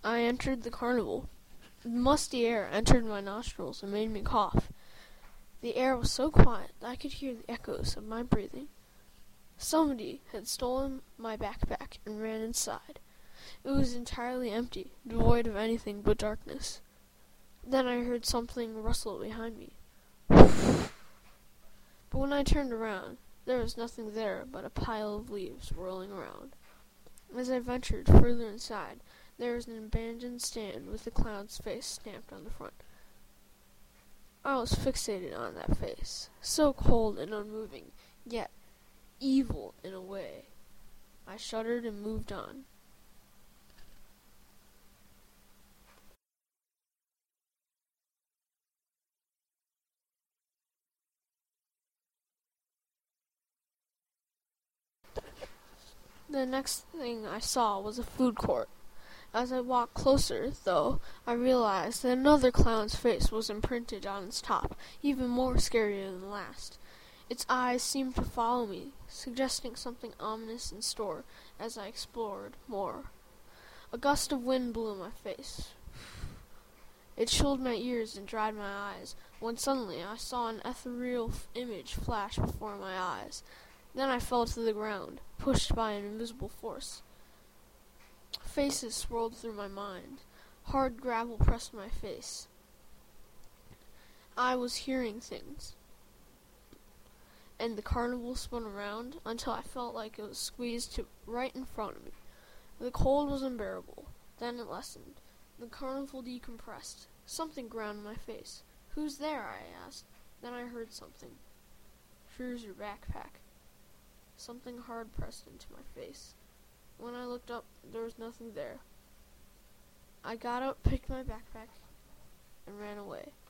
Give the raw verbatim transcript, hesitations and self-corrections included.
I entered the carnival. The musty air entered my nostrils and made me cough. The air was so quiet that I could hear the echoes of my breathing. Somebody had stolen my backpack and ran inside. It was entirely empty, devoid of anything but darkness. Then I heard something rustle behind me. But when I turned around, there was nothing there but a pile of leaves whirling around. As I ventured further inside, there was an abandoned stand with a clown's face stamped on the front. I was fixated on that face, so cold and unmoving, yet evil in a way. I shuddered and moved on. The next thing I saw was a food court. As I walked closer, though, I realized that another clown's face was imprinted on its top, even more scarier than the last. Its eyes seemed to follow me, suggesting something ominous in store as I explored more. A gust of wind blew in my face. It chilled my ears and dried my eyes, when suddenly I saw an ethereal f- image flash before my eyes. Then I fell to the ground, pushed by an invisible force. Faces swirled through my mind. Hard gravel pressed my face. I was hearing things. And the carnival spun around until I felt like it was squeezed to right in front of me. The cold was unbearable. Then it lessened. The carnival decompressed. Something ground my face. "Who's there?" I asked. Then I heard something. "Here's your backpack." Something hard pressed into my face. When I looked up, there was nothing there. I got up, picked my backpack, and ran away.